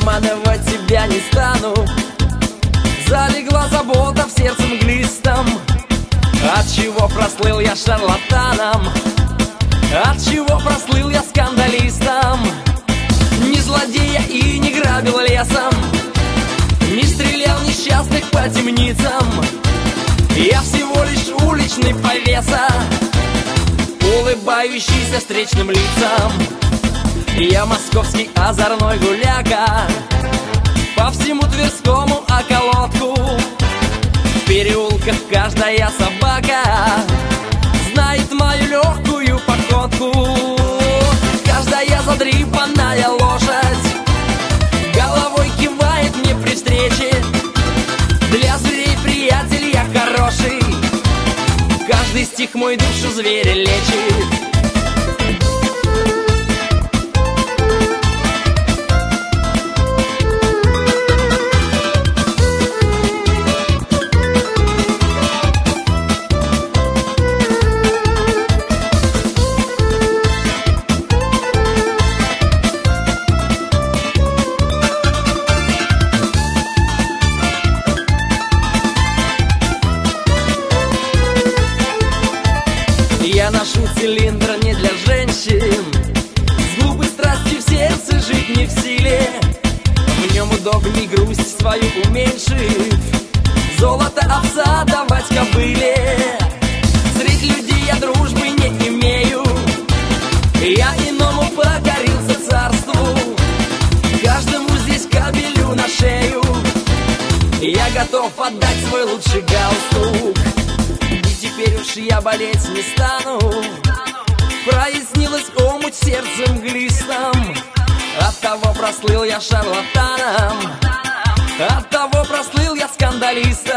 обманывать тебя не стану. Залегла забота в сердце мглистом. Отчего прослыл я шарлатаном? Отчего прослыл я скандалистом? Не злодея и не грабил лесом, не стрелял несчастных по темницам. Я всего лишь уличный повеса, улыбающийся встречным лицам. Я московский озорной гуляка, по всему Тверскому околотку. В переулках каждая собака знает мою легкую походку. Каждая задрипанная лошадь головой кивает мне при встрече. Для зверей приятель я хороший, каждый стих мой душу зверя лечит. Я ношу цилиндр не для женщин, с глупой страстью в сердце жить не в силе. В нем удобней грусть свою уменьшив, золото овса давать кобыле. Среди людей я дружбы не имею, я иному покорился царству. Каждому здесь кабелю на шею я готов отдать свой лучший галстук. Теперь уж я болеть не стану, прояснилась омуть сердцем глистом. Оттого прослыл я шарлатаном, оттого прослыл я скандалистом.